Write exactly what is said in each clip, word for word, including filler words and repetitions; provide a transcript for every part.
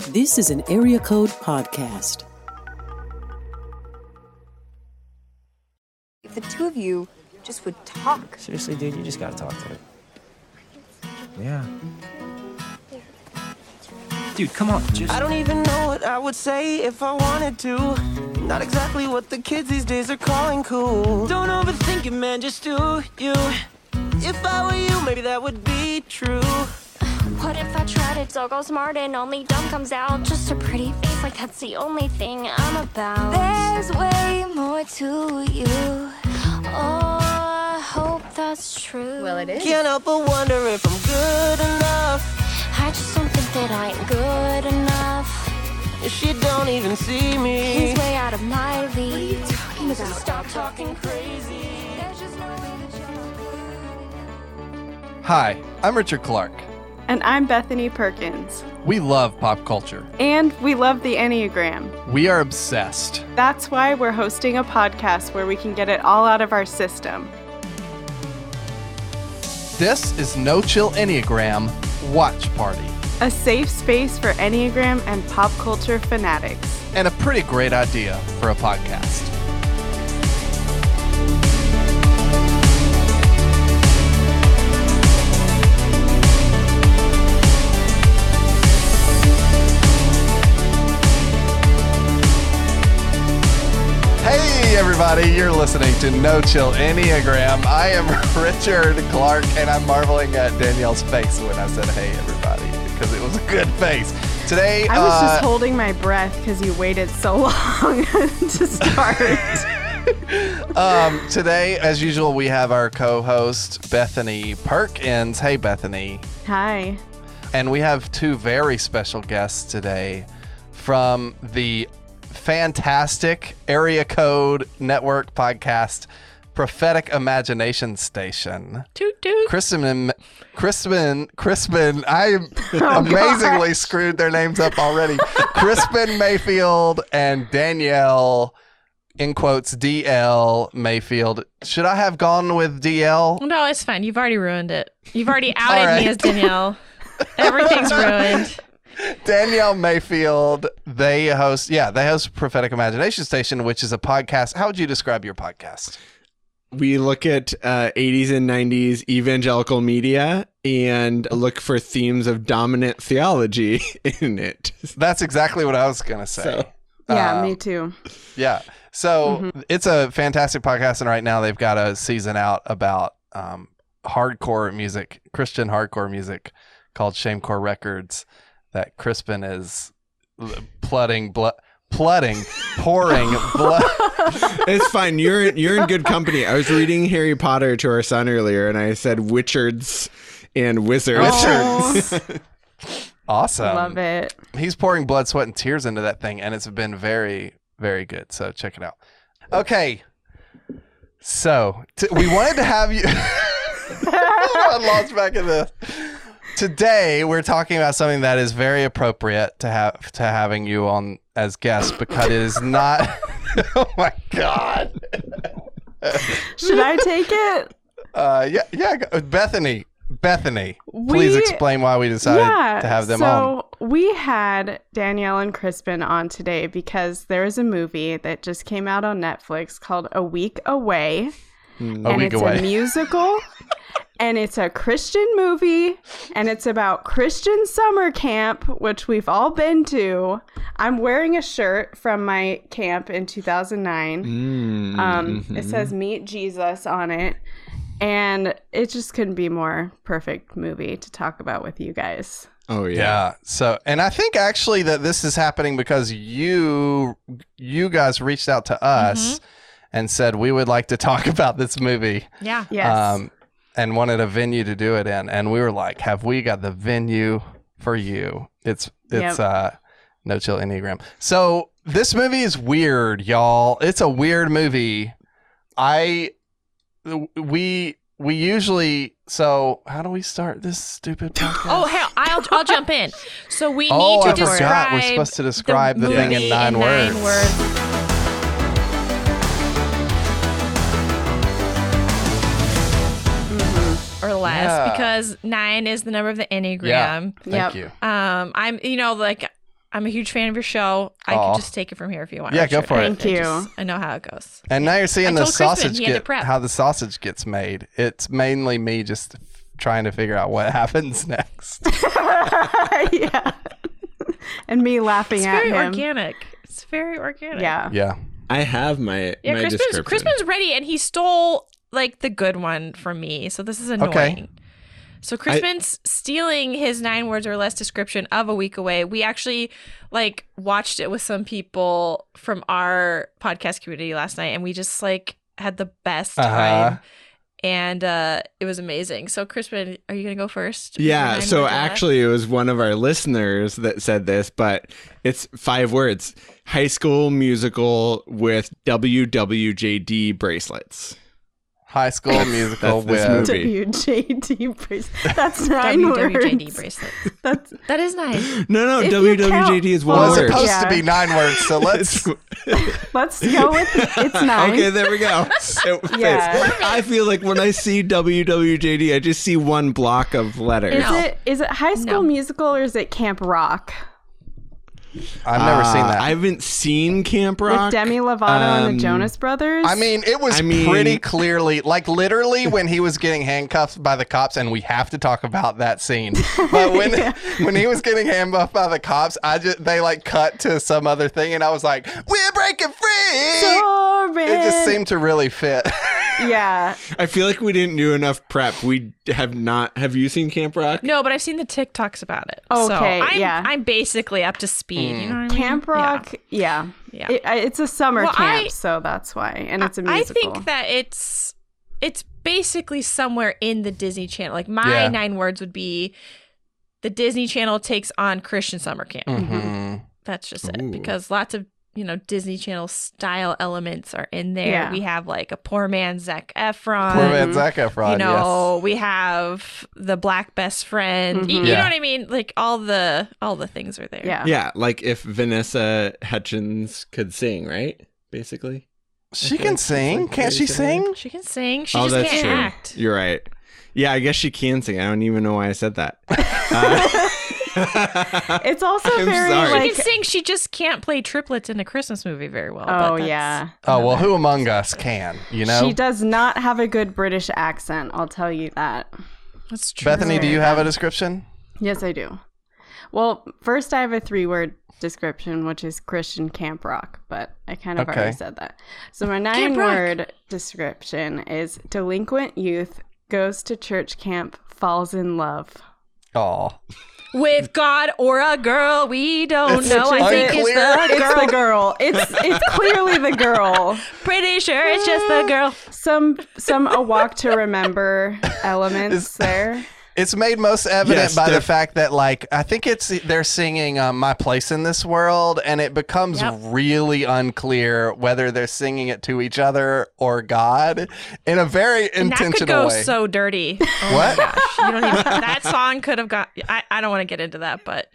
This is an Area Code Podcast. If the two of you just would talk. Seriously, dude, you just gotta talk to her. Yeah. Dude, come on, just... I don't even know what I would say if I wanted to. Not exactly what the kids these days are calling cool. Don't overthink it, man, just do you. If I were you, maybe that would be true. What if I tried it, so go smart and only dumb comes out? Just a pretty face, like that's the only thing I'm about. There's way more to you. Oh, I hope that's true. Well, it is. Can't help but wonder if I'm good enough. I just don't think that I ain't good enough. If she don't even see me. He's way out of my league. What are you talking about? So stop talking crazy. There's just no way that you're... Hi, I'm Richard Clark. And I'm Bethany Perkins. We love pop culture. And we love the Enneagram. We are obsessed. That's why we're hosting a podcast where we can get it all out of our system. This is No Chill Enneagram Watch Party. A safe space for Enneagram and pop culture fanatics. And a pretty great idea for a podcast. Hey everybody, you're listening to No Chill Enneagram. I am Richard Clark, and I'm marveling at Danielle's face when I said hey everybody, because it was a good face. Today, I was uh, just holding my breath because you waited so long to start. um, today, as usual, we have our co-host, Bethany Perkins. Hey, Bethany. Hi. And we have two very special guests today from the fantastic Area Code Network podcast, Prophetic Imagination Station. Toot toot. Crispin, Crispin, Crispin, I Oh, amazingly gosh. screwed their names up already. Crispin Mayfield and Danielle, in quotes, D L Mayfield. Should I have gone with D L? No, it's fine. You've already ruined it. You've already outed All right. me as Danielle. Everything's ruined. Danielle Mayfield, they host, yeah, they host Prophetic Imagination Station, which is a podcast. How would you describe your podcast? We look at uh, eighties and nineties evangelical media and look for themes of dominant theology in it. That's exactly what I was going to say. So- Yeah, Uh, me too. Yeah. So Mm-hmm. it's a fantastic podcast. And right now they've got a season out about um, hardcore music, Christian hardcore music called Shamecore Records that Crispin is l- flooding, blo- flooding, pouring blood. It's fine. You're you're in good company. I was reading Harry Potter to our son earlier, and I said witchards and wizards. Oh, Awesome. love it. He's pouring blood, sweat, and tears into that thing, and it's been very, very good. So check it out. Okay. So t- we wanted to have you. I lost back in this. Today we're talking about something that is very appropriate to have to having you on as guest because it is not. Oh my God. Should I take it? Uh, yeah, yeah. go- Bethany, Bethany, please We- explain why we decided yeah, to have them on. so we had Danielle and Crispin on today because there is a movie that just came out on Netflix called A Week Away. A and week it's away. a musical and it's a Christian movie and it's about Christian summer camp, which we've all been to. I'm wearing a shirt from my camp in two thousand nine. Mm, Um, mhm. It says Meet Jesus on it. And it just couldn't be more perfect movie to talk about with you guys. Oh yeah. Yeah. So, and I think actually that this is happening because you, you guys reached out to us and said we would like to talk about this movie. Yeah. Yes. Um, and wanted a venue to do it in, and we were like, "Have we got the venue for you?" It's it's Yep. uh, No Chill Enneagram. So this movie is weird, y'all. It's a weird movie. I we we usually so how do we start this stupid podcast? Oh, hell, I'll I'll jump in. So we Oh, need to I describe. forgot. We're supposed to describe the thing in movie nine words. words. Or less, Yeah. because nine is the number of the Enneagram. Yeah. Thank Yep. you. Um, I'm, you know, like I'm a huge fan of your show. I Aw. can just take it from here if you want. Yeah, go Richard. for it. I- Thank I you. just- I know how it goes. And now you're seeing I the told Crispin sausage he had to get prep. how the sausage gets made. It's mainly me just trying to figure out what happens next. yeah. And me laughing It's at very him. organic. It's very organic. Yeah. Yeah. I have my Yeah, my Crispin's, description. Crispin's ready, and he stole like the good one from me. So this is annoying. Okay. So Crispin's stealing his nine words or less description of A Week Away. We actually like watched it with some people from our podcast community last night, and we just like had the best Uh-huh. time. And uh, it was amazing. So Crispin, are you gonna go first? with your Yeah, nine so words or less? actually it was one of our listeners that said this, but it's five words. High School Musical with W W J D bracelets. High School Musical That's this with movie. W J D bracelet. That's nine W W J D words. bracelet. That's That is nice. No, no, If you W W J D is one well, it's count- word. supposed Yeah. to be nine words, so let's let's go with it's nine. Okay, there we go. So, Yeah. I feel like when I see W W J D, I just see one block of letters. Is No. it is it High School No. Musical or is it Camp Rock I've never seen Uh, that. I haven't seen Camp Rock. with Demi Lovato and Um, the Jonas Brothers? I mean, it was I mean- pretty clearly, like literally when he was getting handcuffed by the cops, and we have to talk about that scene. But when when he was getting handcuffed by the cops, I just they like cut to some other thing, and I was like, "We're breaking free!" Sorry. It just seemed to really fit. Yeah. I feel like we didn't do enough prep. We have not. Have you seen Camp Rock? No, but I've seen the TikToks about it. Okay, so I'm, yeah. I'm basically up to speed. You know what I mean? Camp Rock, yeah. Yeah. It- I- it's a summer Well, camp, I- so that's why. And it's a I musical. think that it's it's basically somewhere in the Disney Channel. Like my Yeah. nine words would be the Disney Channel takes on Christian summer camp. Mhm. That's just it. Ooh. Because lots of you know Disney Channel style elements are in there. Yeah. We have like a poor man Zac Efron. Poor man Zac Efron. You know, we have the black best friend. Mhm. You, you Yeah. know what I mean? Like all the all the things are there. yeah. Yeah, like if Vanessa Hudgens could sing, right? Basically. She I can think sing. it's like Can't she very similar. sing? She can sing. She oh, just that's can't true. act. You're right. Yeah, I guess she can sing. I don't even know why I said that. Uh, It's also I'm very sorry. She like can sing. She just can't play triplets in a Christmas movie very well. Oh but that's yeah. Oh well, who among us can? You know, She does not have a good British accent, I'll tell you that. That's true. Bethany, do you have a description? Yes, I do. Well, first I have a three-word description, which is Christian Camp Rock, but I kind of Okay. already said that. So my Camp Rock. nine-word description is delinquent youth goes to church camp, falls in love. Oh, With God or a girl, we don't know. I think it's unclear. the It's girl. the girl. It's it's clearly the girl. Pretty sure it's just the girl. Some some a walk to remember elements there. it's made most evident Yes, by the def- fact that, like, I think it's they're singing um, "My Place in This World," and it becomes Yep. really unclear whether they're singing it to each other or God in a very And that could intentional go way. so dirty. Oh What? my gosh. You don't even, that song could have got. I, I don't want to get into that, but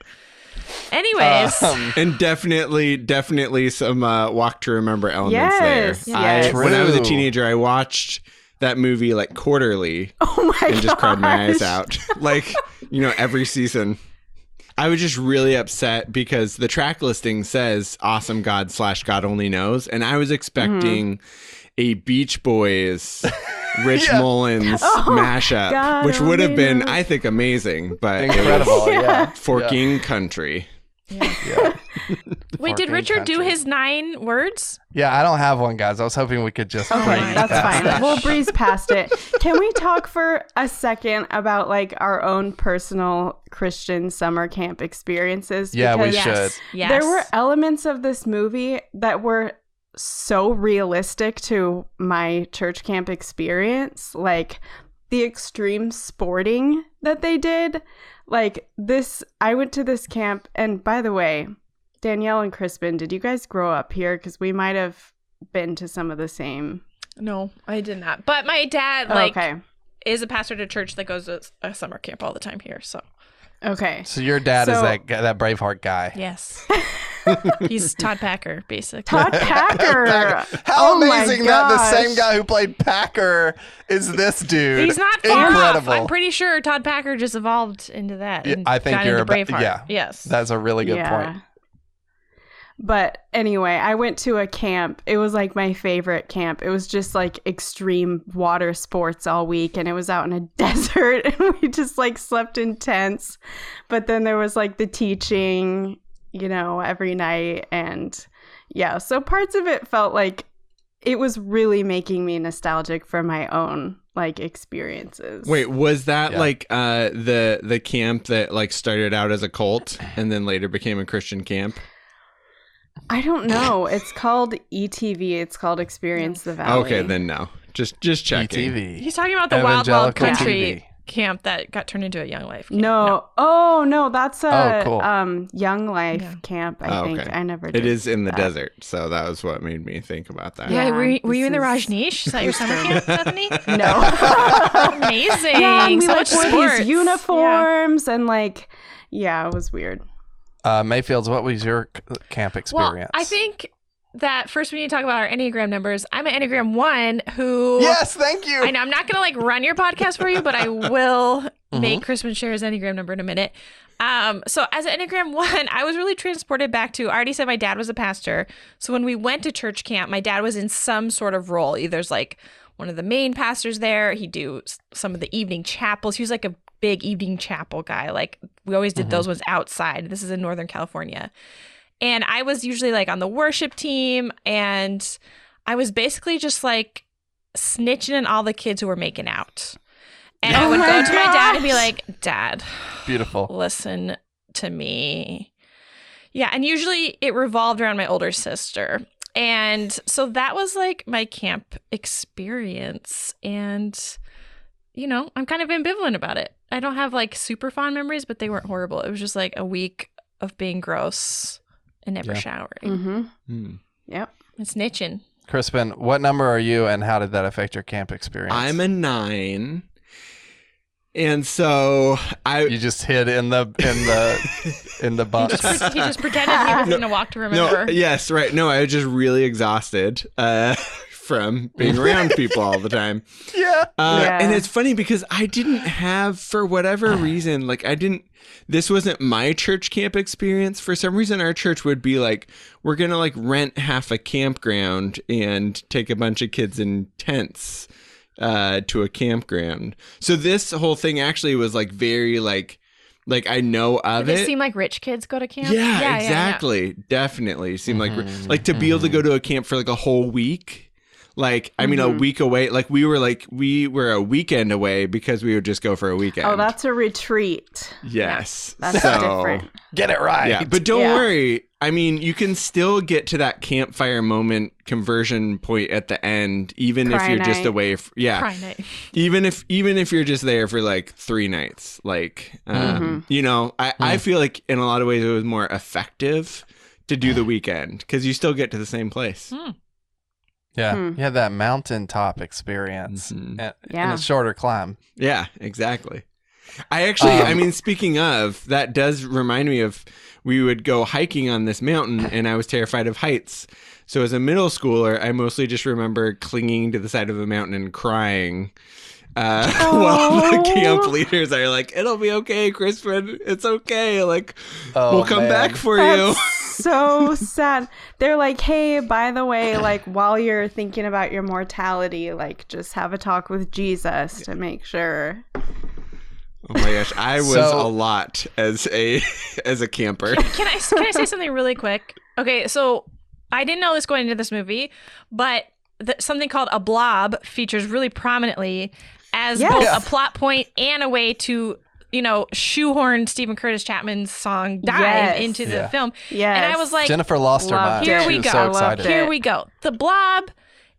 anyways. Um, and definitely, definitely some uh, walk to remember elements Yes, there. yes. I, when I was a True. teenager, I watched that movie like quarterly Oh my god. and just cried my eyes out. Like, you know, every season. I was just really upset because the track listing says Awesome God slash God Only Knows. And I was expecting a Beach Boys, Rich Yeah. Mullins mashup, God which would have only been, knows. I think, amazing. But it was incredible, yeah. Forking Country. Yeah. Wait, did Forking Richard do country. his nine words? Yeah, I don't have one, guys. I was hoping we could just Okay, breeze that's past fine. that. We'll breeze past it. Can we talk for a second about like our own personal Christian summer camp experiences? Yeah, we Because should. Yes. there were elements of this movie that were so realistic to my church camp experience, like the extreme sporting that they did. Like this, I went to this camp, and by the way, Danielle and Crispin, did you guys grow up here? Because we might have been to some of the same. No, I did not. But my dad, like, okay. is a pastor at a church that goes to a summer camp all the time here. So, Okay. So your dad is So- that guy- that Braveheart guy. yes. He's Todd Packer, basically. Todd Packer. How Oh my amazing that the same gosh. guy who played Packer is this dude. He's not far Incredible. off. I'm pretty sure Todd Packer just evolved into that. Yeah, and I think got you're into about- Braveheart. yeah. Yes. That's a really good Yeah. point. But anyway, I went to a camp. It was like my favorite camp. It was just like extreme water sports all week, and it was out in a desert, and we just like slept in tents. But then there was like the teaching, you know, every night. And yeah, so parts of it felt like it was really making me nostalgic for my own like experiences. Wait, was that Yeah. like uh, the the camp that like started out as a cult and then later became a Christian camp? I don't know. It's called E T V. It's called Experience the Valley. Okay, then no. Just just checking. E T V. He's talking about the Wild Wild Evangelical Country T V. camp that got turned into a Young Life camp. No. Oh no, that's a Oh, cool. um Young Life Yeah. camp. I Oh, think okay. I never. Did It is in the that. desert, so that was what made me think about that. Yeah, Yeah, were, you- were you in the this is- Rajneesh? Is that your summer camp, Bethany? No. Amazing. Yeah, and we so like much wore sports. these uniforms and like, yeah, it was weird. Uh, Mayfields, what was your c- camp experience? Well, I think that first we need to talk about our Enneagram numbers. I'm an Enneagram one who... Yes, thank you. I know I'm not going to like run your podcast for you, but I will Mm-hmm. make Crispin share his Enneagram number in a minute. Um, so as an Enneagram one, I was really transported back to, I already said my dad was a pastor. So when we went to church camp, my dad was in some sort of role. Either there's like one of the main pastors there. He'd do s- some of the evening chapels. He was like a big evening chapel guy. Like we always did those ones outside. This is in Northern California. And I was usually like on the worship team, and I was basically just like snitching on all the kids who were making out. And I Oh would my go to my dad and be gosh. like, Dad, Beautiful. listen to me. Yeah. And usually it revolved around my older sister. And so that was like my camp experience. And, you know, I'm kind of ambivalent about it. I don't have like super fond memories, but they weren't horrible. It was just like a week of being gross and never Yeah. showering. Mm-hmm. Hmm. Yep. It's snitching. Crispin, what number are you, and how did that affect your camp experience? I'm a nine. And so I You just hid in the in the in the He bunks. just, he just pretended he was going to walk to remember. No, yes, right. No, I was just really exhausted uh, from being around people all the time. Yeah. Uh, Yeah. And it's funny because I didn't have, for whatever reason, like I didn't, this wasn't my church camp experience. For some reason, our church would be like, we're going to like rent half a campground and take a bunch of kids in tents uh, to a campground. So this whole thing actually was like very like, like I know of Did it. it seem like rich kids go to camp? Yeah, yeah, exactly. Definitely. It seemed Mm-hmm. like like to be able to go to a camp for like a whole week. Like, I mean, a week away. Like, we were like, we were a weekend away because we would just go for a weekend. Oh, that's a retreat. yes. That's so, different. Get it right. Yeah, but don't Yeah. worry. I mean, you can still get to that campfire moment conversion point at the end, even if Cry you're just night. away. F- yeah, Cry night. even if even if you're just there for like three nights. Like, um, Mm-hmm. you know, I I feel like in a lot of ways it was more effective to do the weekend because you still get to the same place. Yeah. Hmm. You had that mountaintop experience Mhm. and, and Yeah. a shorter climb. Yeah, exactly. I actually, I Um, mean, speaking of, that does remind me of we would go hiking on this mountain and I was terrified of heights. So as a middle schooler, I mostly just remember clinging to the side of the mountain and crying. Uh, while the camp leaders are like, it'll be okay, Crispin. It's okay. Like, Oh, we'll come man. back for That's you. so sad. They're like, hey, by the way, like while you're thinking about your mortality, like just have a talk with Jesus to make sure. Oh my gosh, I was So- a lot as a as a camper. Can I can I say something really quick? Okay, so I didn't know this going into this movie, but the, something called a blob features really prominently as Yes. both Yeah. a plot point and a way to, you know, shoehorn Stephen Curtis Chapman's song "Dive" Yes. into the Yeah. film. Yes. And I was like, Jennifer lost her Loved mind. Here she we was go. so I loved excited. it. here we go. The blob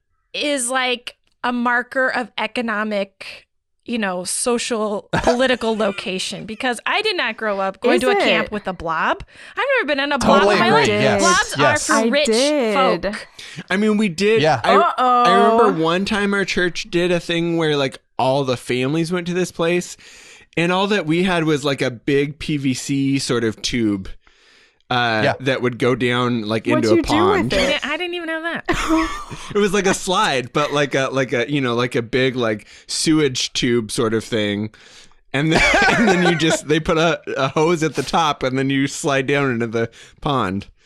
is like a marker of economic, you know, social, political location because I did not grow up going Is to a it? camp with a blob. I've never been on a blob Totally in my agree. life. Yes. Blobs Yes. are for I rich did. folk. I mean, we did. Yeah. I, Uh-oh. I remember one time our church did a thing where like all the families went to this place, and all that we had was like a big P V C sort of tube uh, Yeah. that would go down like What'd into you a do pond. with I it? didn't, I didn't even have that. It was like a slide, but like a like a you know like a big like sewage tube sort of thing. And then, and then you just they put a, a hose at the top, and then you slide down into the pond.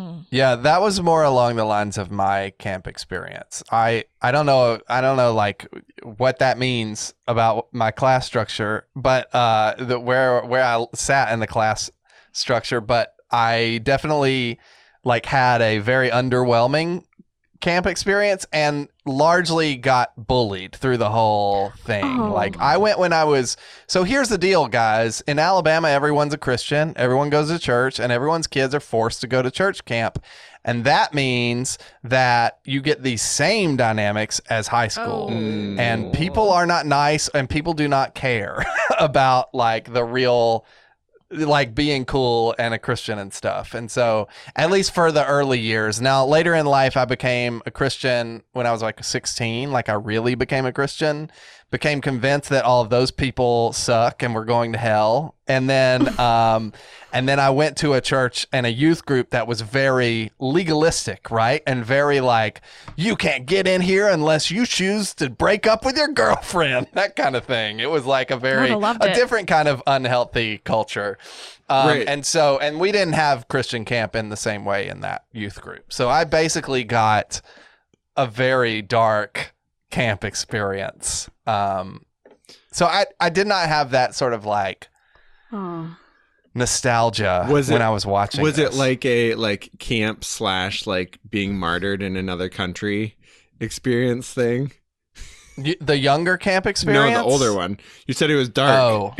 Oh. Yeah, that was more along the lines of my camp experience. I I don't know I don't know like what that means about my class structure, but uh the where where I sat in the class structure, but I definitely like had a very underwhelming camp experience and largely got bullied through the whole thing. Oh. Like I went when I was, so here's the deal, guys. In Alabama, everyone's a Christian, everyone goes to church, and everyone's kids are forced to go to church camp. And that means that you get the same dynamics as high school. Oh. And people are not nice and people do not care about like the real, like being cool and a Christian and stuff. And so at least for the early years. Now later in life I became a Christian when I was like sixteen. Like I really became a Christian, became convinced that all of those people suck and were going to hell. And then um and then I went to a church and a youth group that was very legalistic, right? And very like, you can't get in here unless you choose to break up with your girlfriend, that kind of thing. It was like a very, loved a it. different kind of unhealthy culture. Um, Right. And so, and we didn't have Christian camp in the same way in that youth group. So I basically got a very dark camp experience. Um, so I, I did not have that sort of like Oh. nostalgia Was when it- I was watching. Was this. it like a like camp slash like being martyred in another country experience thing? Y- the younger camp experience? No, the older one. You said it was dark. Oh.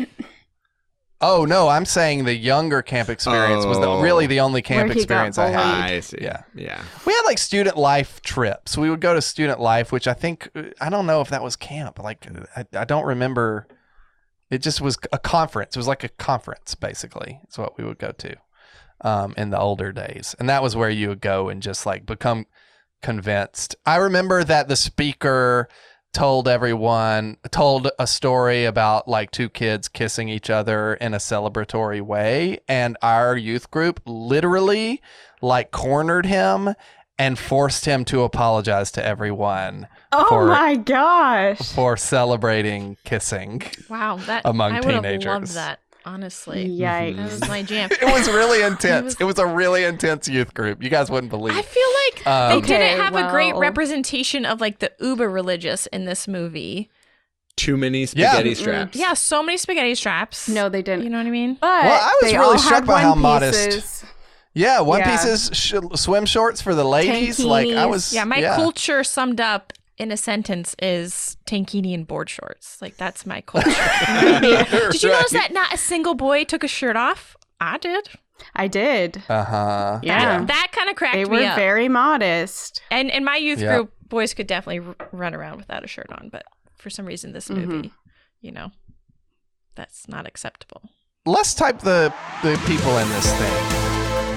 Oh no, I'm saying the younger camp experience was the, Oh. really the only camp Where he got experience I had. bullied. I see. Yeah. Yeah. We had like student life trips. We would go to student life, which I think, I don't know if that was camp. Like, I, I don't remember. It just was a conference. It was like a conference, basically. It's what we would go to um, in the older days. And that was where you would go and just like become convinced. I remember that the speaker told everyone, told a story about like two kids kissing each other in a celebratory way. And our youth group literally like cornered him and forced him to apologize to everyone Oh for, my gosh. for celebrating kissing. Wow, that Among I would have teenagers. loved that. Honestly, Yikes. that was my jam. It was really intense. was- It was a really intense youth group. You guys wouldn't believe. I feel like Um, they Okay, didn't have a great well- representation of like the uber religious in this movie. Too many spaghetti Yeah. straps. Yeah, so many spaghetti straps. No, they didn't. You know what I mean? But Well, I was they really all struck had by how one modest- pieces. Yeah, one Yeah. pieces sh- swim shorts for the ladies. Like I Tankinis. was. Yeah, my culture summed up in a sentence is tankini and board shorts. Like that's my culture. You know what I mean? Did you notice that not a single boy took a shirt off? I did. I did. Uh huh. Yeah. That, that kind of cracked They me were up. very modest. And in my youth Yeah. group, boys could definitely r- run around without a shirt on, but for some reason, this movie, Mm-hmm. you know, that's not acceptable. Let's type the the people in this thing.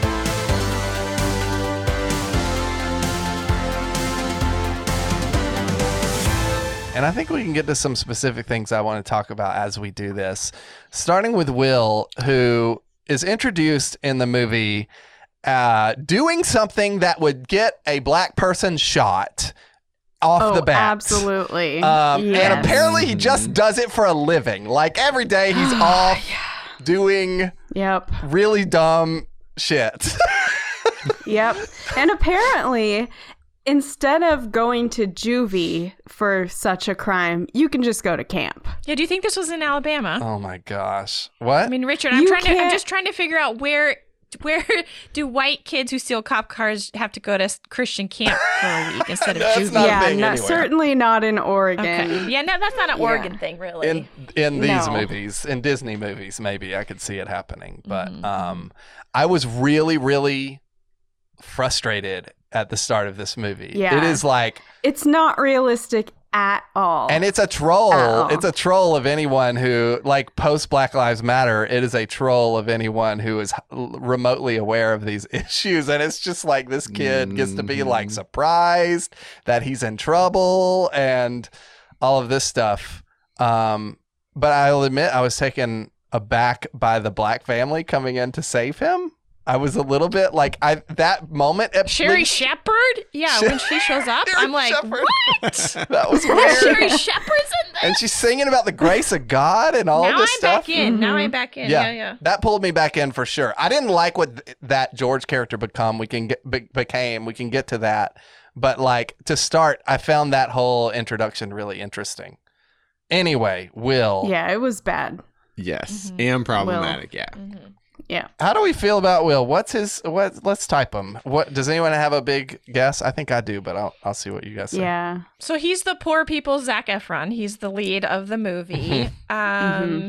And I think we can get to some specific things I want to talk about as we do this. Starting with Will, who is introduced in the movie uh, doing something that would get a black person shot off Oh, the bat. absolutely. Um, Yes. And apparently he just does it for a living. Like every day he's off doing Yep. really dumb shit. Yep. And apparently, instead of going to juvie for such a crime, you can just go to camp. Yeah, do you think this was in Alabama? Oh my gosh. What? I mean, Richard, I'm You trying to. I'm can't- just trying to figure out where. Where do white kids who steal cop cars have to go to Christian camp for a week instead of That's juvie? not a yeah, thing not, anywhere. certainly not in Oregon. Okay. Yeah, no, that's not an Yeah. Oregon thing, really. in in these No. movies, in Disney movies, maybe I could see it happening. But um, I was really, really frustrated at the start of this movie. Yeah. It is like, It's not realistic at all. and it's a troll. Oh. It's a troll of anyone who, like, post Black Lives Matter, it is a troll of anyone who is h- remotely aware of these issues. And it's just like this kid gets to be like surprised that he's in trouble and all of this stuff. Um, but I'll admit I was taken aback by the black family coming in to save him. I was a little bit like, I that moment at Sherry least- Shepherd? Yeah, when she shows up, Sherry I'm like, Shepherd. what? that was weird. Sherry Shepherd's in and she's singing about the grace of God and all now this I'm stuff. back in. Now I'm back in. Yeah, yeah. That pulled me back in for sure. I didn't like what th- that George character become. We can get be- became. We can get to that. But like to start, I found that whole introduction really interesting. Anyway, Will. Yeah, it was bad. Yes, mm-hmm. and problematic. Will. Yeah. Mm-hmm. Yeah. How do we feel about Will? What's his? What? Let's type him. What does anyone have a big guess? I think I do, but I'll I'll see what you guys say. Yeah. So he's the poor people's Zac Efron. He's the lead of the movie. um, mm-hmm.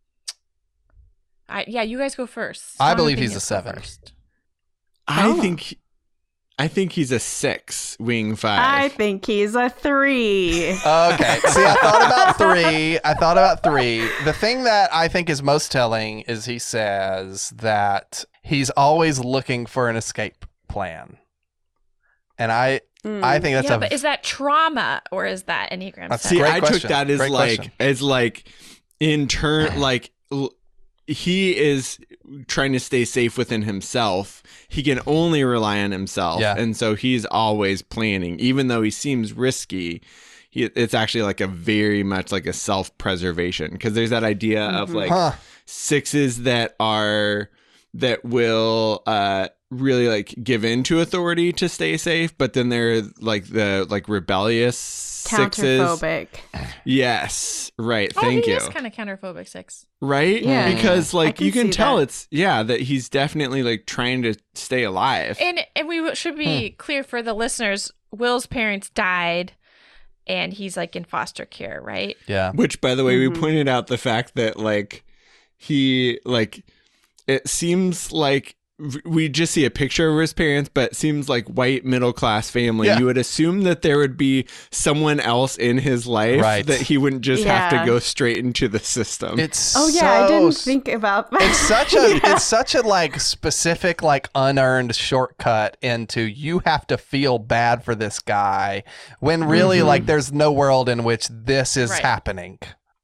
I yeah, you guys go first. I believe he's a seven. First. I Oh. think. I think he's a six, wing five. I think he's a three. Okay. See, I thought about three. I thought about three. The thing that I think is most telling is he says that he's always looking for an escape plan. And I Mm. I think that's yeah, a but is that trauma or is that Enneagram? That's seven? See, Great I question. took that as Great like question. as like in turn like l- he is trying to stay safe within himself. He can only rely on himself, Yeah. and so he's always planning, even though he seems risky. He, it's actually like a very much like a self-preservation, because there's that idea of like Huh. sixes that are that will uh really like give in to authority to stay safe, but then they're like the like rebellious sixes. Counterphobic. Yes, right. Oh, Thank he you. is kind of counterphobic six. Right? Yeah. Because I like can you can see tell that. it's yeah that he's definitely like trying to stay alive. And and we should be clear for the listeners. Will's parents died, and he's like in foster care, right? Yeah. Which, by the way, Mhm. we pointed out the fact that like he like it seems like v- we just see a picture of his parents, but it seems like white middle class family. Yeah. You would assume that there would be someone else in his life Right. that he wouldn't just have Yeah. to go straight into the system. It's Oh yeah, I so didn't s- think about that. It's such a it's such a like specific like unearned shortcut into you have to feel bad for this guy when really like there's no world in which this is Right. happening.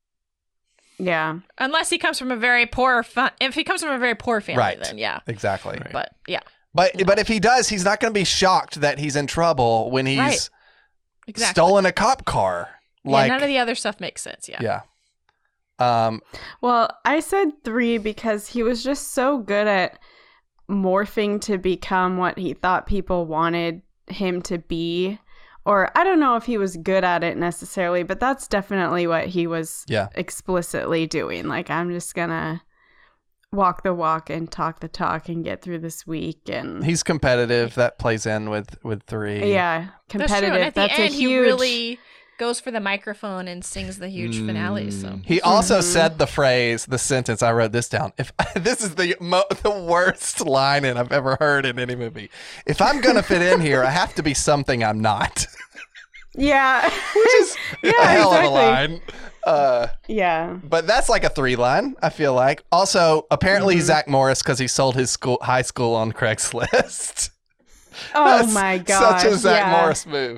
Yeah. Unless he comes from a very poor, fa- if he comes from a very poor family, Right. then yeah. Exactly. But yeah, But but if he does, he's not going to be shocked that he's in trouble when he's Right. exactly. stolen a cop car. Like yeah, none of the other stuff makes sense. Yeah. yeah. Um Well, I said three because he was just so good at morphing to become what he thought people wanted him to be. Or I don't know if he was good at it necessarily, but that's definitely what he was Yeah. explicitly doing. Like, I'm just gonna walk the walk and talk the talk and get through this week. And he's competitive. That plays in with with three. yeah, That's competitive. true. And at That's the end, a he huge. really goes for the microphone and sings the huge finale. So He also Mm-hmm. said the phrase, the sentence. I wrote this down. If this is the mo- the worst line in I've ever heard in any movie. If I'm gonna fit in here, I have to be something I'm not. Yeah. Which is Yeah, a hell exactly. of a line. Uh, Yeah. but that's like a three line. I feel like. Also, apparently Mm-hmm. Zach Morris because he sold his school high school on Craigslist. Oh That's my gosh. Such a Zach yeah. Morris move.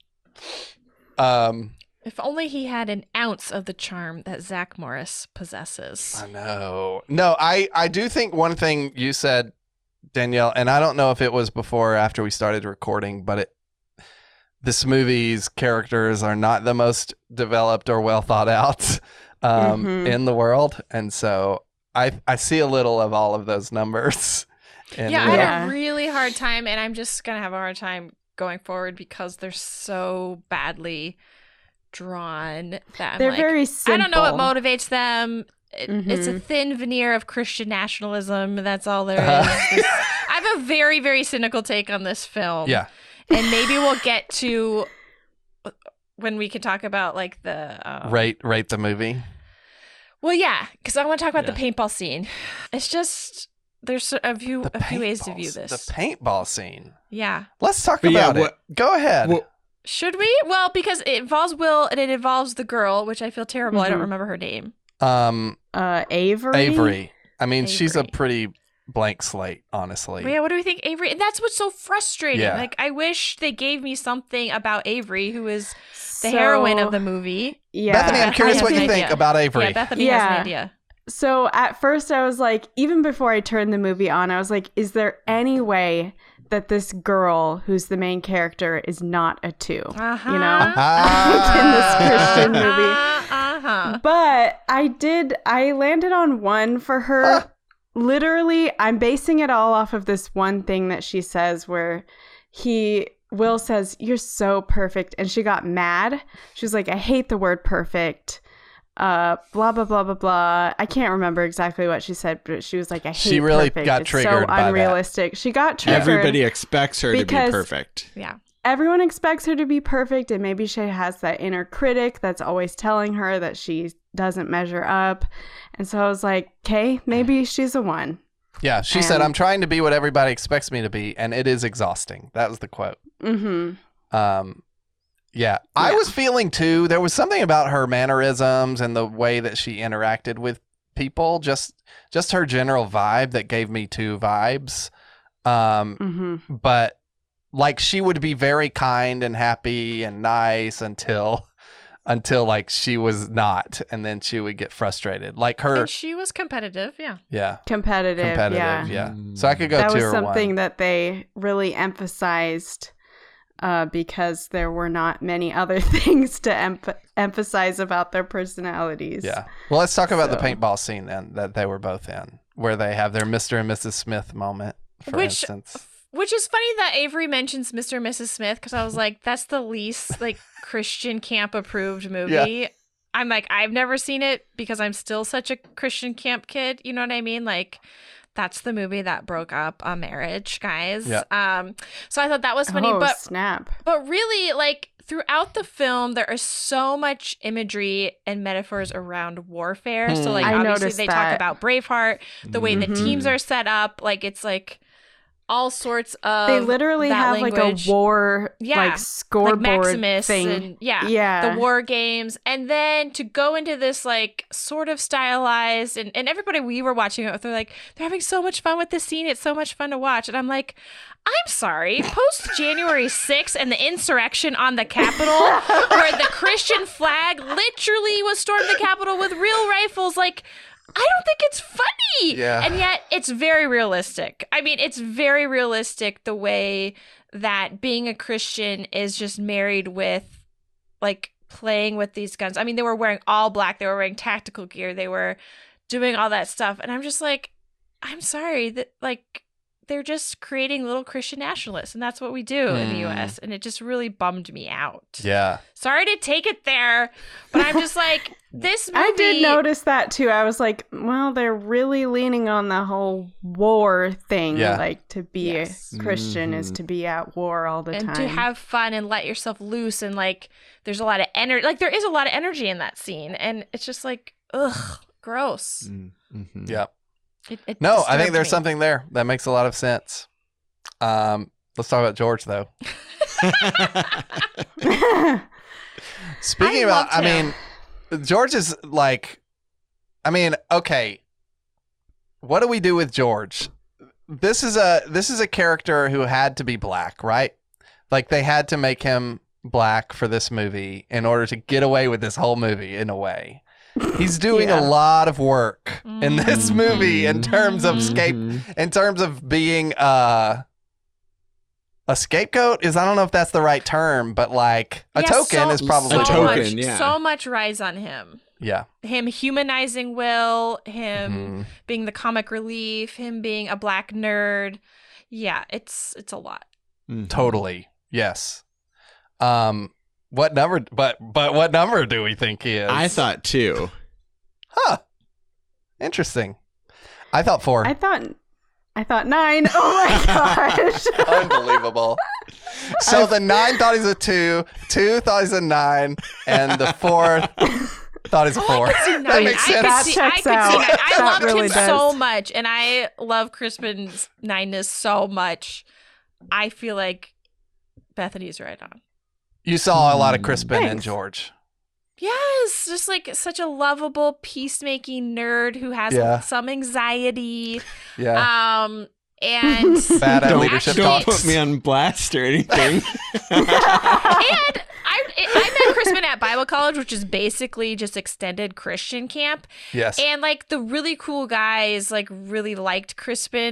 Um. if only he had an ounce of the charm that Zach Morris possesses. I know. No, I, I do think one thing you said, Danielle, and I don't know if it was before or after we started recording, but it this movie's characters are not the most developed or well thought out um, Mhm. in the world. And so I I see a little of all of those numbers. in yeah, I Will. had Yeah. a really hard time, and I'm just gonna have a hard time going forward because they're so badly drawn that I'm They're like, very I simple. don't know what motivates them. It, It's a Mhm. thin veneer of Christian nationalism. That's all there is. Uh-huh. This- I have a very, very cynical take on this film. Yeah. And maybe we'll get to when we can talk about like the um, Rate rate the movie. Well, yeah, because I want to talk about Yeah. the paintball scene. It's just there's a few The a few ways to view paintballs- this. The paintball scene. Yeah. Let's talk But yeah, about what- it. Go ahead. Well, Should we? Well, because it involves Will and it involves the girl, which I feel terrible. I don't Mhm. remember her name. um, Uh, Avery. Avery. I mean, she's a Avery. pretty blank slate, honestly. But yeah, what do we think, Avery? And that's what's so frustrating. Yeah. Like, I wish they gave me something about Avery, who is the So- heroine of the movie. Yeah. Bethany, I'm Bethany curious has what an you think idea. about Avery. Yeah, Bethany has an Yeah. idea. So at first I was like, even before I turned the movie on, I was like, is there any way that this girl who's the main character is not a two. Uh-huh. You know, in this Christian movie. Uh-huh. But I did. I landed on one for her. Literally, I'm basing it all off of this one thing that she says, where he. Will says, "You're so perfect," and she got mad. She was like, "I hate the word perfect." Uh, blah blah blah blah blah. I can't remember exactly what she said, but she was like, "I hate." She really perfect. got it's triggered so by that. unrealistic. She got triggered. Everybody expects her to be because- perfect. Yeah. Everyone expects her to be perfect, and maybe she has that inner critic that's always telling her that she doesn't measure up. And so I was like, "Okay, maybe she's a one." Yeah, she And- said, "I'm trying to be what everybody expects me to be, and it is exhausting." That was the quote. Mm-hmm. Um, yeah, I Yeah. was feeling too. There was something about her mannerisms and the way that she interacted with people, just just her general vibe that gave me two vibes. Um, Mm-hmm. but like she would be very kind and happy and nice until until like she was not, and then she would get frustrated. Like her, And she was competitive. Yeah. yeah, Competitive, competitive, yeah. yeah. So I could go That two was or something one. that they really emphasized uh, because there were not many other things to em- emphasize about their personalities. Yeah. Well, let's talk about the So- paintball scene then that they were both in, where they have their Mister and Missus Smith moment, for Which- instance. Which is funny that Avery mentions Mister and Missus Smith, because I was like, that's the least like Christian camp approved movie. I'm like, I've never seen it because I'm still such a Christian camp kid. You know what I mean? Like, that's the movie that broke up a marriage, guys. Yeah. Um, so I thought that was funny, oh, but snap. but really, like throughout the film, there is so much imagery and metaphors around warfare. So like I obviously noticed they that. talk about Braveheart, the way the Mhm. teams are set up, like it's like all sorts of They literally that have language. like a war Yeah, like like scoreboard Maximus thing. and yeah, Yeah. the war games, and then to go into this like sort of stylized, and, and everybody we were watching it with, they're like, they're having so much fun with this scene. It's so much fun to watch, and I'm like, I'm sorry, post January sixth and the insurrection on the Capitol, where the Christian flag literally was stormed the Capitol with real rifles, like. I don't think it's funny. Yeah. And yet it's very realistic. I mean, it's very realistic the way that being a Christian is just married with like playing with these guns. I mean, they were wearing all black, they were wearing tactical gear, they were doing all that stuff. And I'm just like, I'm sorry that like they're just creating little Christian nationalists, and that's what we do in the U S. And it just really bummed me out. Yeah. Sorry to take it there, but I'm just like, this movie. I did notice that too. I was like, well, they're really leaning on the whole war thing. Yeah. Like to be Yes. a Christian is to be at war all the and time. to have fun and let yourself loose, and like there's a lot of energy, like there is a lot of energy in that scene, and it's just like, ugh, gross. Mm-hmm. Yeah. It, it No, I think disturbed there's me. something there that makes a lot of sense. Um, let's talk about George though. Speaking I about, loved I him. mean, George is like, I mean, okay, what do we do with George? This is a this is a character who had to be black, right? Like they had to make him black for this movie in order to get away with this whole movie in a way. He's doing Yeah. a lot of work in this movie in terms of scape Mm-hmm. in terms of being uh a scapegoat is I don't know if that's the right term, but like a Yeah, token so- is probably so A the token, word. much, yeah. So much rise on him. Yeah. Him humanizing Will, him Mhm. being the comic relief, him being a black nerd. Yeah, it's it's a lot. Mhm. Totally. Yes. Um what number but but what number do we think he is? I thought two. Huh. Interesting. I thought four. I thought, I thought nine. Oh my gosh! Unbelievable. So the nine thought he's a two, two thought he's a nine, and the fourth thought he's a four. See, That nine. makes I sense. could That see, I checks could see out. nine. I That loved really him does. so much, and I love Crispin's nineness so much. I feel like Bethany's right on. You saw a lot of Crispin and Thanks. George. Yes, just like such a lovable, peacemaking nerd who has Yeah. some anxiety. Yeah. Um, and Bad at Don't, leadership don't talks. put me on blast or anything. and I, I met Crispin at Bible college, which is basically just extended Christian camp. Yes. And like the really cool guys, like really liked Crispin.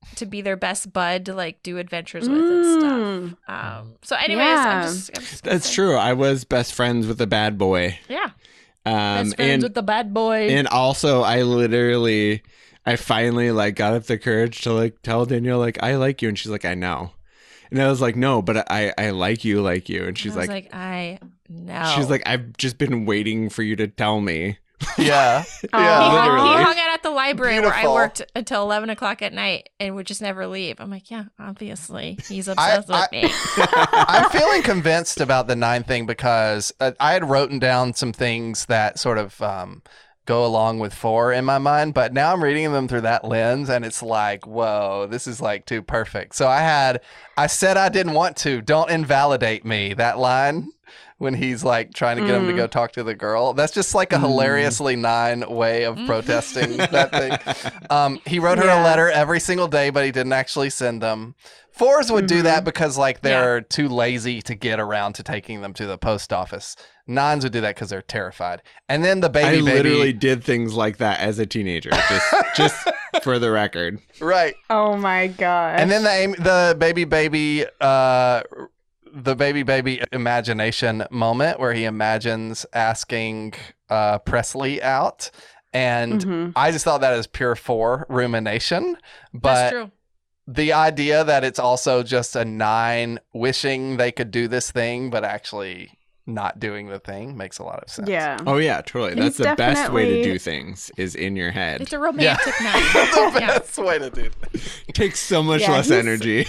to be their best bud to like do adventures with and stuff. Um, so, anyways, Yeah. I'm just, I'm just gonna That's say- true. I was best friends with a bad boy. Yeah, Um, best friends and, with the bad boy. and also, I literally, I finally like got up the courage to like tell Danielle like I like you, and she's like I know, and I was like no, but I I like you, like you, and she's I was like, like, I know. she's like I've just been waiting for you to tell me. Yeah. He, Yeah. hung, Literally. he hung out at the library where I Beautiful. worked until eleven o'clock at night and would just never leave. I'm like, yeah, obviously. He's I- obsessed I- with me. I'm feeling convinced about the nine thing because uh, I had written down some things that sort of um, go along with four in my mind, but now I'm reading them through that lens and it's like, whoa, this is like too perfect. So I had, I said I didn't want to, don't invalidate me, that line when he's like trying to get him to go talk to the girl. That's just like a hilariously nine way of protesting that thing. Um, he wrote her a Yeah. letter every single day, but he didn't actually send them. Fours would do that because like they're too lazy to get around to taking them to the post office. Nines would do that because they're terrified. And then the baby I baby. literally did things like that as a teenager, just just for the record. Right. Oh my gosh. And then the aim- the baby baby uh the baby baby imagination moment where he imagines asking uh Presley out, and Mhm. I just thought that is pure four rumination. But That's true. the idea that it's also just a nine wishing they could do this thing but actually not doing the thing makes a lot of sense. Yeah. Oh yeah, totally. He's That's the best way to definitely- do things is in your head. It's a romantic night. the Yeah. best way to do it. It takes so much Yeah, less he's- energy.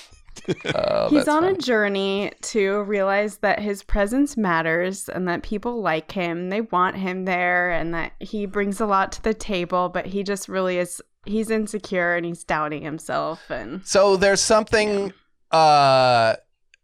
Oh, He's that's on funny. a journey to realize that his presence matters and that people like him, they want him there, and that he brings a lot to the table, but he just really is, he's insecure and he's doubting himself. And So there's something uh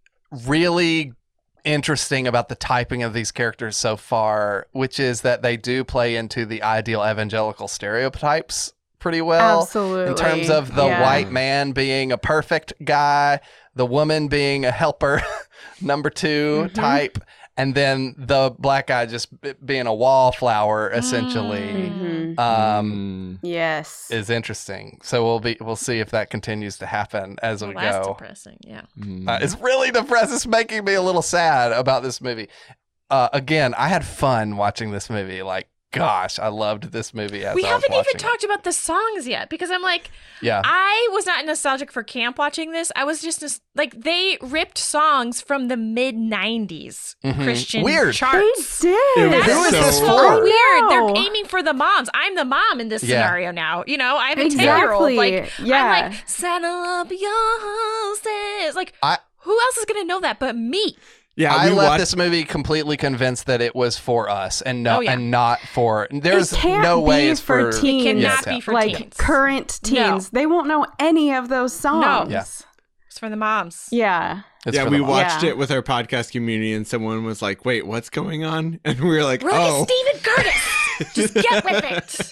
really interesting about the typing of these characters so far, which is that they do play into the ideal evangelical stereotypes pretty well. Absolutely. In terms of the Yeah. white man being a perfect guy, the woman being a helper, number two Mhm. type, and then the black guy just b- being a wallflower, essentially. Mhm. Um, Mm. Yes. is interesting. So we'll be we'll see if that continues to happen as Well, we that's go. depressing. Yeah. Mm. Uh, it's really depressing. It's making me a little sad about this movie. Uh, again, I had fun watching this movie. Like, gosh, I loved this movie. As We I was haven't even watching it. talked about the songs yet because I'm like, Yeah, I was not nostalgic for camp watching this. I was just nos- like, they ripped songs from the mid nineties Mhm. Christian Weird. They charts. did. It was That's so so, for? weird. I They're know. aiming for the moms. I'm the mom in this Yeah. scenario now. You know, I have a ten year old. Exactly. Like, Yeah. I'm like, saddle up your horses. Like, I- who else is gonna know that but me? Yeah, I we left watched. this movie completely convinced that it was for us and no Oh, yeah. and not for. There's it can't no way be it's for, for teens. It cannot Yeah, be for like teens. current No. teens. They won't know any of those songs. Yeah. It's for the moms. Yeah. It's yeah, for we the mom. watched Yeah. it with our podcast community, and someone was like, "Wait, what's going on?" And we were like, We're like, "Oh." it's Stephen Curtis. Just get with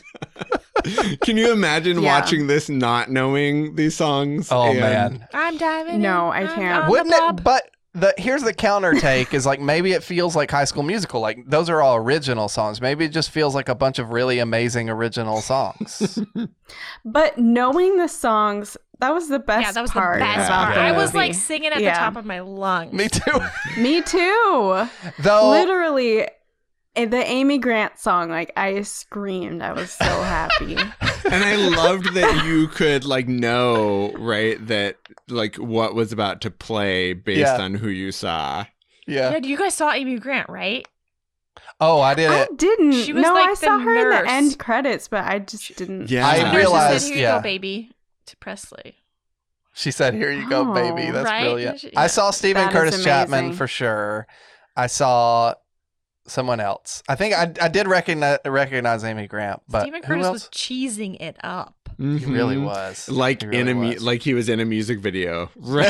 it. Can you imagine Yeah. watching this not knowing these songs? Oh And- man, I'm diving. No, in. I I'm can't. on the wouldn't blob. it? But the here's the counter take is like maybe it feels like High School Musical. Like those are all original songs. Maybe it just feels like a bunch of really amazing original songs. But knowing the songs, that was the best Yeah, that was part the best about part. the I was movie. like singing at Yeah. the top of my lungs. Me too. Me too. Though Literally, eh, the Amy Grant song, like I screamed. I was so happy. And I loved that you could like know, right, that like what was about to play based Yeah. on who you saw. yeah. Yeah, you guys saw Amy Grant, right? Oh, I did I it. didn't. She was no, like I the saw her in nurse. the end credits, but I just didn't. Yeah. I The nurse just realized- said, here you yeah. go, baby, to Presley. She said, "Here you go, Oh. baby." That's Right? brilliant. She- I yeah. saw Stephen That is Curtis Chapman amazing. for sure. I saw someone else. I think I I did recognize recognize Amy Grant, but Stephen who Curtis else? was cheesing it up. He really Mhm. was. Like He really in a mu- was. like he was in a music video. Right.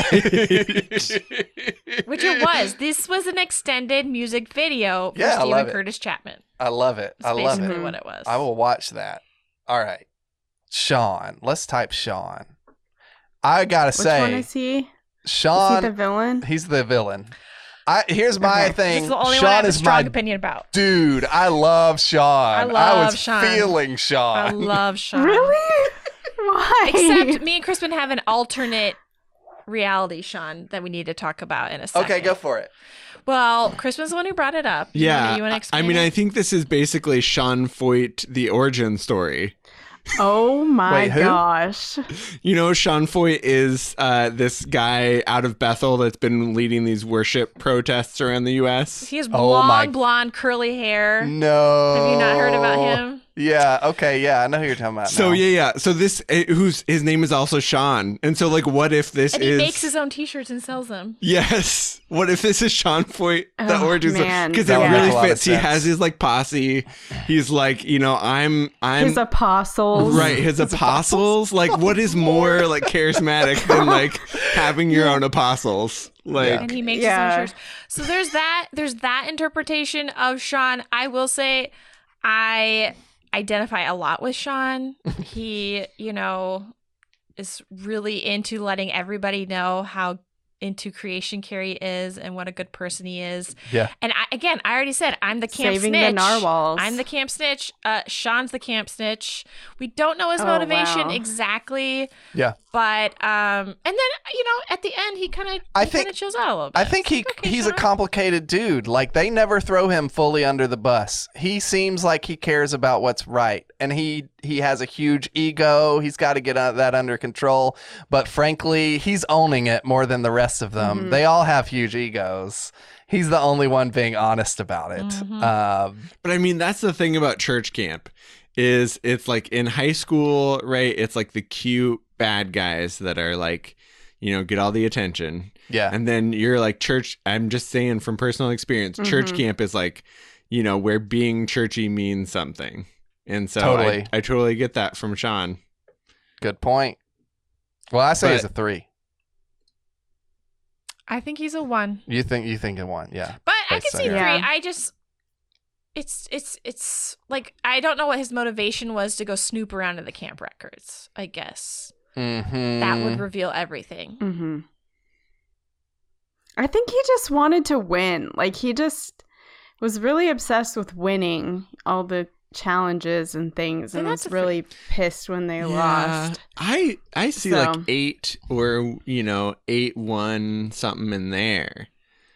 Which it was. This was an extended music video for Yeah, I love Stephen it. Curtis Chapman. I love it. That's I love basically it. what it was. I will watch that. All right, Sean. Let's type Sean. I gotta Which say, one is he? Is Sean. he the villain? he's the villain. I here's my Okay. This thing. is the only Sean one I have a is strong my opinion about. dude. I love Sean. I love was Sean. feeling I Sean. love Sean. Really? Why? Except me and Crispin have an alternate reality, Sean, that we need to talk about in a second. Okay, go for it. Well, Crispin's the one who brought it up. You Yeah. wanna, you want to explain I mean, it? I think this is basically Sean Foyt, the origin story. Oh my Wait, who? gosh. You know, Sean Foyt is uh, this guy out of Bethel that's been leading these worship protests around the U S. He has Oh long, my- blonde, curly hair. No. Have you not heard about him? Yeah. Okay. Yeah, I know who you're talking about. So now. yeah, yeah. So this, uh, who's his name is also Sean, and so like, what if this And he is? makes his own T-shirts and sells them. Yes. What if this is Sean Foyt, the Oh, origin story? man. Because That it would Yeah. make really a lot of fits. He sense. has his like posse. He's like, you know, I'm, I'm. His apostles. Right, his apostles. Like, what is more like charismatic than like having your own apostles? Like, And he makes Yeah. his own shirts. So there's that. There's that interpretation of Sean. I will say, I identify a lot with Sean. He, you know, is really into letting everybody know how into creation Carrie is and what a good person he is. Yeah. And I, again, I already said I'm the camp Saving the snitch. narwhals. I'm the camp snitch. Uh, Sean's the camp snitch. We don't know his Oh, motivation wow. exactly, Yeah. but um, and then you know at the end he kind of I he think- kind of chills out a little bit. I think he It's like, okay, he's a Sean. complicated dude. Like they never throw him fully under the bus. He seems like he cares about what's right, and he he has a huge ego. He's got to get uh, that under control. But frankly, he's owning it more than the rest of them. Mm-hmm. They all have huge egos. He's the only one being honest about it. Mm-hmm. Um, but I mean, that's the thing about church camp, is it's like in high school, right? It's like the cute bad guys that are like, you know, get all the attention. yeah. And then you're like church. I'm just saying from personal experience, church Mm-hmm. camp is like, you know, where being churchy means something. And so Totally. I, I totally get that from Sean. Good point. Well, I say But- he's a three. I think he's a one, You think you think it one? Yeah. but I Based can on see your- three. Yeah. I just it's it's it's like I don't know what his motivation was to go snoop around in the camp records. I guess Mm-hmm. that would reveal everything. Mm-hmm. I think he just wanted to win. Like he just was really obsessed with winning all the challenges and things, And and that's was a fr- really pissed when they lost. I I see So- like eight or you know eight one something in there,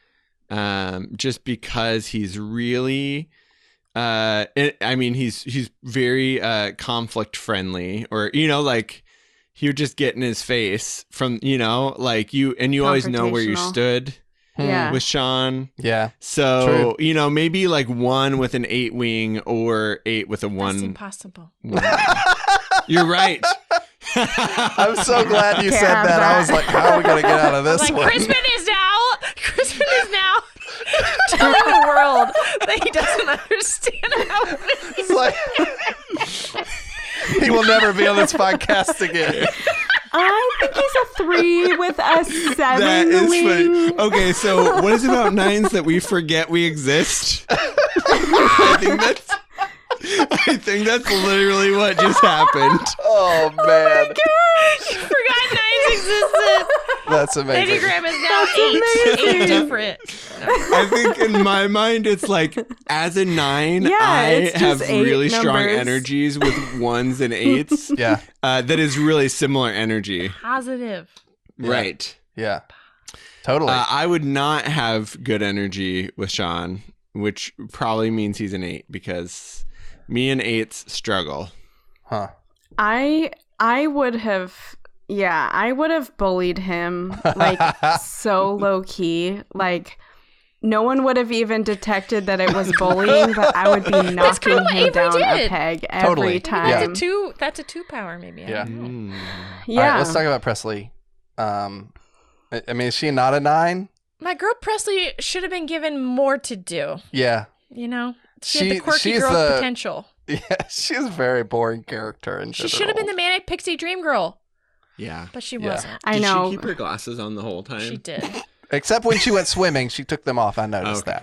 um, just because he's really, uh, it, I mean he's he's very uh conflict friendly, or you know like he would just get in his face from you know like you and you always know where you Confrontational. stood Yeah. with Sean. Yeah. So True. you know maybe like one with an eight wing or eight with a That's one. impossible. You're right. I'm so glad you Can't said have that. I that. was like, how are we gonna get out of this Like one? Crispin is now Crispin is now telling the world that he doesn't understand how It's like he will never be on this podcast again. I think he's a three with a seven That is wing. funny. Okay, so what is it about nines that we forget we exist? I think that's I think that's literally what just happened. Oh man, you forgot nines existed. that's amazing. Enneagram is now eight. Eight different. I think in my mind it's like as a nine, Yeah, I it's just have eight really strong numbers. energies with ones and eights. Yeah, Uh, that is really similar energy. Positive. Right. yeah, totally. Uh, I would not have good energy with Sean, which probably means he's an eight because me and eights struggle. huh? I I would have yeah, I would have bullied him like so low key. Like no one would have even detected that it was bullying, but I would be knocking kinda what him Avery down a did. peg Totally. every Maybe time. Yeah. That's a two. That's a two power, maybe. I Yeah. don't know. Mm. Yeah. All right, let's talk about Presley. Um, I, I mean, is she not a nine? My girl Presley should have been given more to do. Yeah, You know, she, She- had the quirky she's girl the- potential. yeah. She's a very boring character. In She should have been the manic pixie dream girl, Yeah. but she Yeah. wasn't. I Did know. she keep her glasses on the whole time? She did. Except when she went swimming, she took them off. I noticed Okay. that.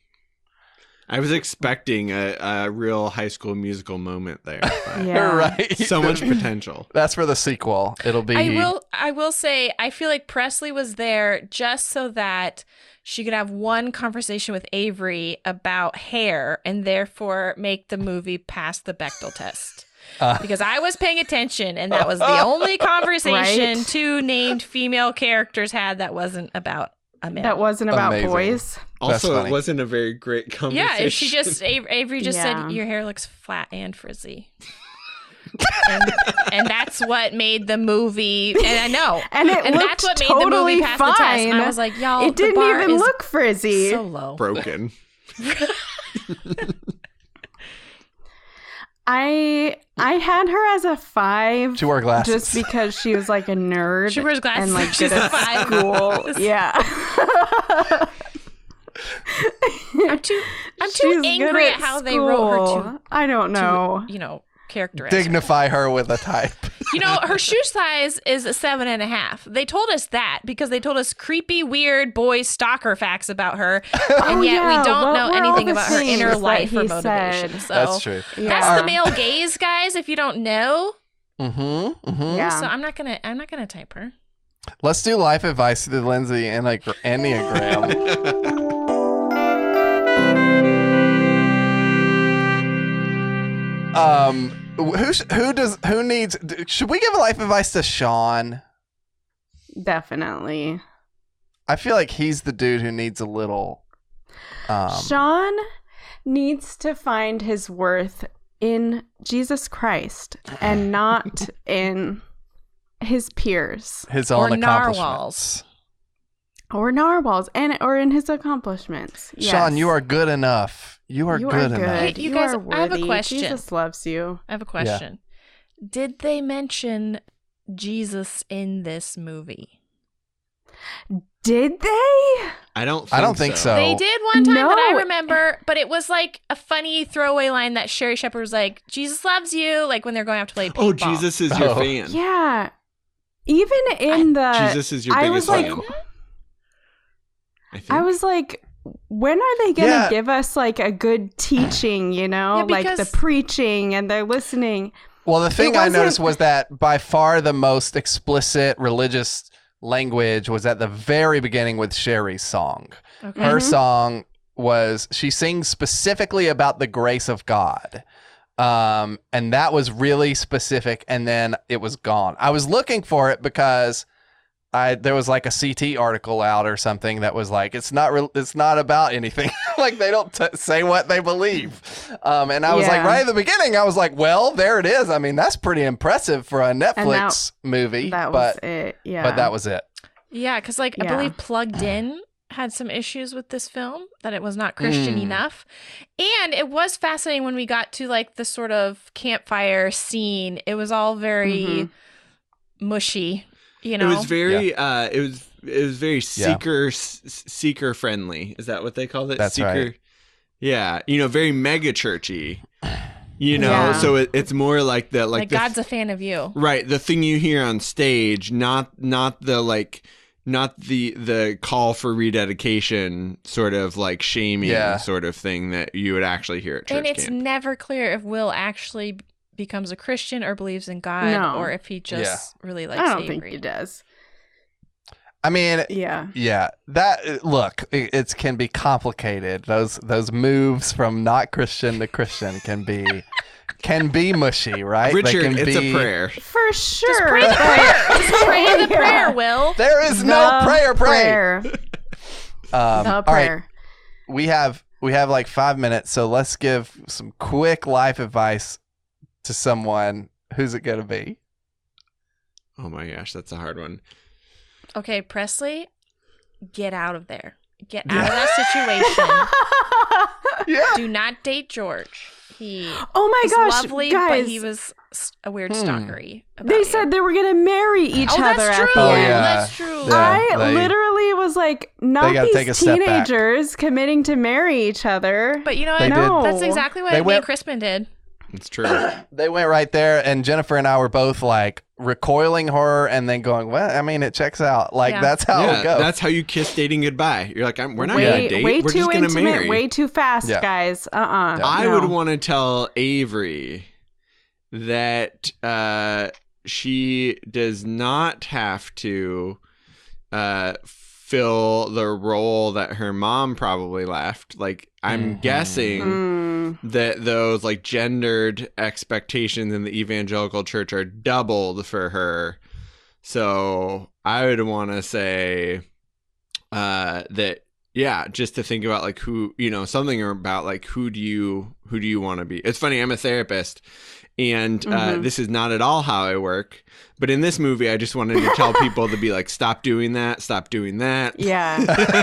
I was expecting a, a real High School Musical moment there. but Yeah. Right. So much potential. That's for the sequel. It'll be. I will. I will say. I feel like Presley was there just so that she could have one conversation with Avery about hair, and therefore make the movie pass the Bechdel test. Uh. because I was paying attention, and that was the only conversation Right? two named female characters had that wasn't about a male. That wasn't about Amazing. boys. Also, funny. it wasn't a very great conversation. Yeah, and she just Avery, Avery just Yeah. said your hair looks flat and frizzy. and, and that's what made the movie, and I know, And it and looked that's what made totally the movie pass fine. the test. And I was like, y'all, It didn't the bar even is look frizzy. so low. broken. I I had her as a five. She wore glasses. just because she was like a nerd. She wears glasses, and like she's good a at five. school. Yeah. I'm too, I'm too She's good angry at how they wrote her school. to, I don't know. you know, characterize. Dignify her with a type. You know, her shoe size is a seven and a half. They told us that because they told us creepy, weird boy stalker facts about her, and Oh, yet yeah. we don't What know were all anything the about her things inner that life or he motivation. said? So That's true. That's Yeah. the male gaze, guys. If you don't know, Mm-hmm. Mm-hmm. Yeah. so I'm not gonna, I'm not gonna type her. Let's do life advice to the Lindsay Enneag- Enneagram. um, who sh- who does who needs? d- Should we give life advice to Sean? Definitely. I feel like he's the dude who needs a little. Um, Sean needs to find his worth in Jesus Christ and not in his peers his Or own narwhals. accomplishments. or narwhals and or in his accomplishments. Sean, Yes. you are good enough. You are You good are enough. good. You You, guys, are I have a worthy. question. Jesus loves you. I have a question. Did they mention Jesus in this movie? Did they? I don't. Think I don't think so. They did one time that I No. remember, but it was like a funny throwaway line that Sherry Shepherd was like, "Jesus loves you," like when they're going out to play paintball. Oh, Jesus is your Oh. fan. Yeah. Even in the Jesus is your I biggest was like fan. I think. I was like, when are they gonna Yeah. give us like a good teaching, you know? Yeah, like the because- preaching and they're listening. Well, the thing I wasn't- noticed was that by far the most explicit religious language was at the very beginning with Sherry's song. Okay. Her Mhm. song was, she sings specifically about the grace of God. Um, and that was really specific. And then it was gone. I was looking for it because I, there was like a C T article out or something that was like, it's not real. It's not about anything. Like they don't t- say what they believe. Um, and I was like, Yeah. right at the beginning, I was like, well, there it is. I mean, that's pretty impressive for a Netflix movie, That but, was it. Yeah. but that was it. Yeah, because like I Yeah. believe Plugged In had some issues with this film, that it was not Christian Mm. enough. And it was fascinating when we got to like the sort of campfire scene. It was all very Mhm. mushy, you know. It was very. Uh, it was. It was very Yeah. seeker s- seeker friendly. Is that what they called it? That's seeker. right. Yeah, you know, very mega churchy. You know, Yeah. so it, it's more like the like, like the God's a fan of you. right the thing you hear on stage, not not the like not the the call for rededication sort of like shaming Yeah. sort of thing that you would actually hear at church And it's camp. never clear if Will actually becomes a Christian or believes in God, No. or if he just really likes I don't think Avery. he does. I mean, Yeah. yeah, that look, it, it can be complicated. Those those moves from not Christian to Christian can be can be mushy, right? They Richard, can it's be- a prayer. For sure. Pray the prayer. Just pray the Yeah. prayer, Will. There is The no prayer, pray. prayer. Um, The all right, prayer. we have we have like five minutes, so let's give some quick life advice to someone. Who's it gonna be? Oh my gosh, that's a hard one. Okay, Presley, get out of there. Get out of that situation. Yeah. Do not date George. He Oh my was gosh, lovely, guys. but he was s- a weird Hmm. stalkery. about They you. said they were gonna marry each oh, other that's at true. the Oh, end. yeah. That's true. Yeah. I they- literally was like, not gotta take a these step back. teenagers committing to marry each other. But you know They what? did. no, That's exactly what They me went- and Crispin did. It's true. They went right there, and Jennifer and I were both like recoiling her, and then going, "Well, I mean, it checks out. Like Yeah. that's how yeah, it goes." that's how you kiss dating goodbye. You're like, I'm, we're not way, gonna date. way we're too just gonna intimate, marry. way too fast, Yeah. guys. Uh uh Yeah. I would want to tell Avery that uh, she does not have to uh, fill the role that her mom probably left. Like, I'm Mhm. guessing Mm. that those like gendered expectations in the evangelical church are doubled for her. So I would want to say uh, that, yeah, just to think about like who, you know, something about like who do you who do you want to be? It's funny, I'm a therapist, and uh, Mhm. this is not at all how I work. But in this movie, I just wanted to tell people to be like, stop doing that, stop doing that. Yeah.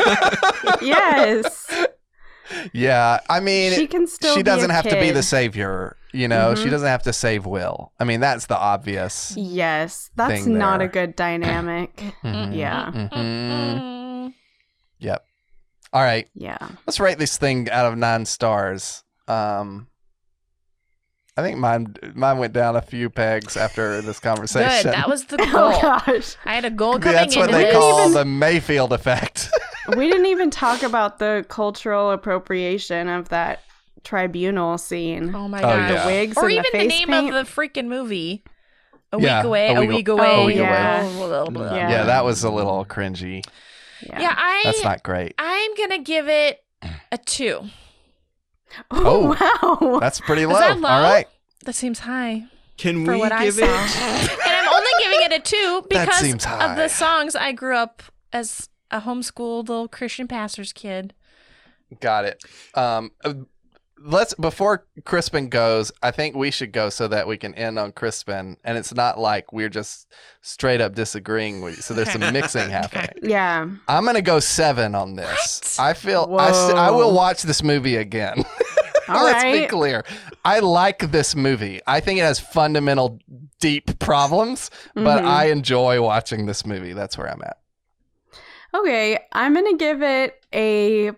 Yes. Yeah, I mean, She can still she be doesn't a have to be kid. the savior. You know, she Mhm. doesn't have to save Will. I mean, that's the obvious. Yes. That's Thing not there. a good dynamic. Mhm. Yeah. Mhm. Mm. Yep. All right. Yeah. Let's rate this thing out of nine stars. Um, I think mine mine went down a few pegs after this conversation. Good. That was the Oh goal. gosh. I had a goal coming That's what into they this. call the Mayfield effect. We didn't even talk about the cultural appropriation of that tribunal scene. Oh my Oh, god. yeah. The wigs Or and even the the, face name paint. of the freaking movie. A Yeah, week away, A a Week- week Oh, away. yeah. Blah, blah, blah. Yeah. Yeah, that was a little cringy. Yeah. Yeah, I That's not great. I'm gonna give it a two. Oh, wow. That's pretty low. Is that low? All right. That seems high Can for we what I give saw. it? And I'm only giving it a two That because seems high. of the songs I grew up as a homeschooled little Christian pastor's kid. Got it. Um, uh, let's before Crispin goes, I think we should go so that we can end on Crispin, and it's not like we're just straight up disagreeing with you. So there's some mixing happening. Yeah. I'm gonna go seven on this. What? I feel I, st- I will Whoa. watch this movie again. All Let's be right. clear. I like this movie. I think it has fundamental, deep problems, but Mhm. I enjoy watching this movie. That's where I'm at. Okay, I'm going to give it a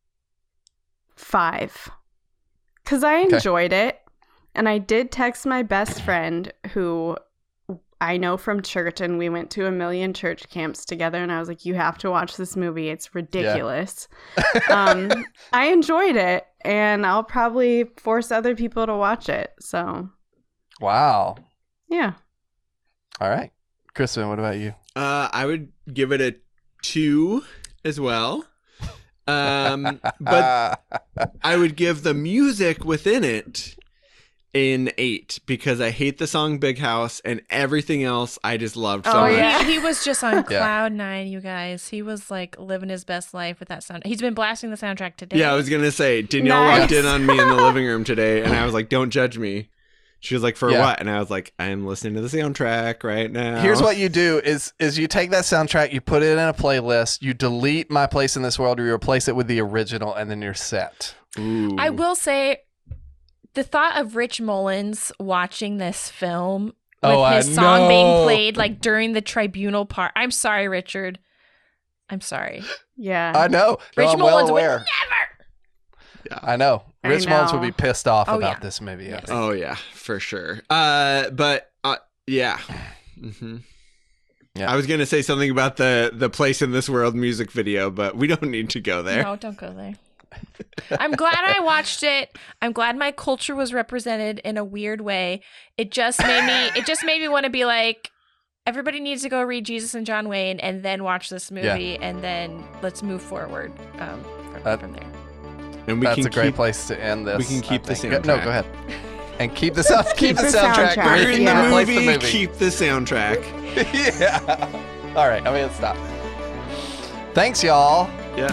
five. Because I Okay. enjoyed it. And I did text my best friend who I know from church, and we went to a million church camps together. And I was like, you have to watch this movie. It's ridiculous. um, I enjoyed it. And I'll probably force other people to watch it. So, Wow. yeah. All right. Crispin, what about you? Uh, I would give it a two as well. Um, but I would give the music within it an eight because I hate the song Big House, and everything else I just loved so Oh, much. yeah. He, he was just on Yeah. cloud nine, you guys. He was like living his best life with that sound. He's been blasting the soundtrack today. Yeah, I was gonna say Danielle Nice. walked in on me in the living room today, and I was like, "Don't judge me." She was like, "For Yeah. what?" And I was like, "I'm listening to the soundtrack right now." Here's what you do is is you take that soundtrack, you put it in a playlist, you delete My Place in This World, or you replace it with the original, and then you're set. Ooh. I will say the thought of Rich Mullins watching this film with Oh, I his song being know. played like during the tribunal part. I'm sorry, Richard. I'm sorry. Yeah. I know. No, Rich I'm well Mullins would aware. never. I know. I Rich Mullins would know. be pissed off Oh, about yeah. this movie. I Yes. think. Oh yeah, for sure. Uh, but uh, yeah. hmm Yeah. I was gonna say something about the the Place in This World music video, but we don't need to go there. No, don't go there. I'm glad I watched it. I'm glad my culture was represented in a weird way. It just made me it just made me want to be like, everybody needs to go read Jesus and John Wayne and then watch this movie, and then let's move forward um, from, That- from there. And we That's can a great keep, place to end this. we can keep I the think. No, soundtrack. go ahead. And keep the sound. Keep, the, the soundtrack. soundtrack. We're Great. in Yeah. the Replace movie, the movie. Keep the soundtrack. Yeah. All right. I mean, stop. Thanks, y'all. Yeah.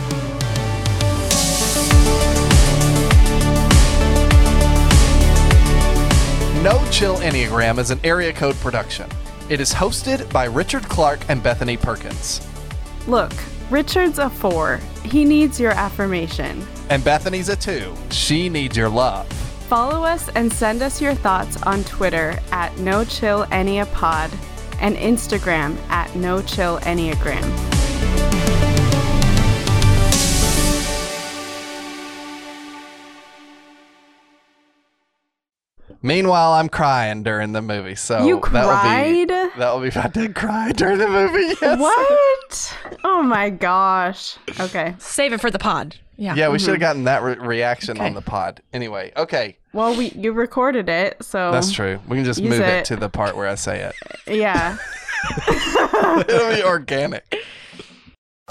No Chill Enneagram is an Area Code production. It is hosted by Richard Clark and Bethany Perkins. Look, Richard's a four. He needs your affirmation. And Bethany's a two. She needs your love. Follow us and send us your thoughts on Twitter at No Chill Enneapod and Instagram at No Chill Enneagram. Meanwhile, I'm crying during the movie, so You that will be cried? that will be. I did cry during the movie. Yes. What? Oh my gosh. Okay. Save it for the pod. Yeah. Yeah, we should have gotten that re- reaction Okay. on the pod. Anyway, okay, Well, we you recorded it, so that's true. We can just Use move it. it. to the part where I say it. yeah. It'll be organic.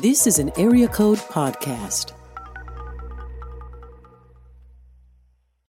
This is an Area Code Podcast.